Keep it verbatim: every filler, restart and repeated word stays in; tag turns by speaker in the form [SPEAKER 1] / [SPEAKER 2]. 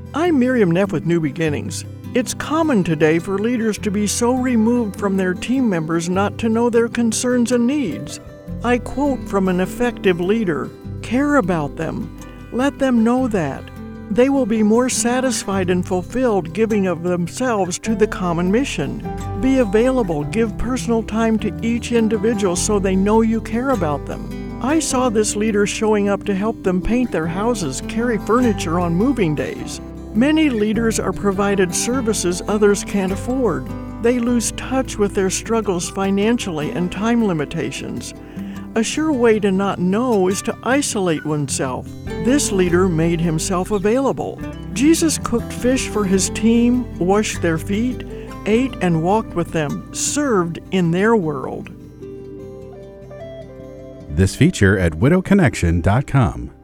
[SPEAKER 1] I'm Miriam Neff with New Beginnings. It's common today for leaders to be so removed from their team members not to know their concerns and needs. I quote from an effective leader, "Care about them. Let them know that. They will be more satisfied and fulfilled giving of themselves to the common mission. Be available, give personal time to each individual so they know you care about them." I saw this leader showing up to help them paint their houses, carry furniture on moving days. Many leaders are provided services others can't afford. They lose touch with their struggles financially and time limitations. A sure way to not know is to isolate oneself. This leader made himself available. Jesus cooked fish for his team, washed their feet, ate and walked with them, served in their world.
[SPEAKER 2] This feature at widow connection dot com.